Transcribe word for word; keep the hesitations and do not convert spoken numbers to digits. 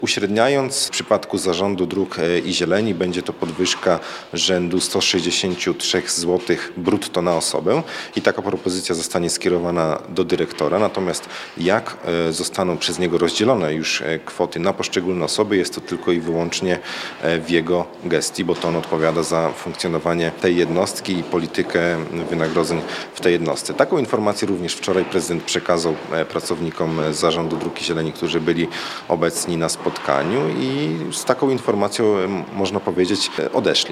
Uśredniając, w przypadku Zarządu Dróg i Zieleni będzie to podwyżka rzędu sto sześćdziesiąt trzy złotych brutto na osobę i taka propozycja zostanie skierowana do dyrektora. Natomiast jak zostaną przez niego rozdzielone już kwoty na poszczególne osoby, jest to tylko i wyłącznie w jego gestii, bo to on odpowiada za funkcjonowanie tej jednostki i politykę wynagrodzeń w tej jednostce. Taką informację również wczoraj prezydent przekazał pracownikom Zarządu Dróg i Zieleni, którzy byli obecni na spotkaniu i z taką informacją, można powiedzieć, odeszli.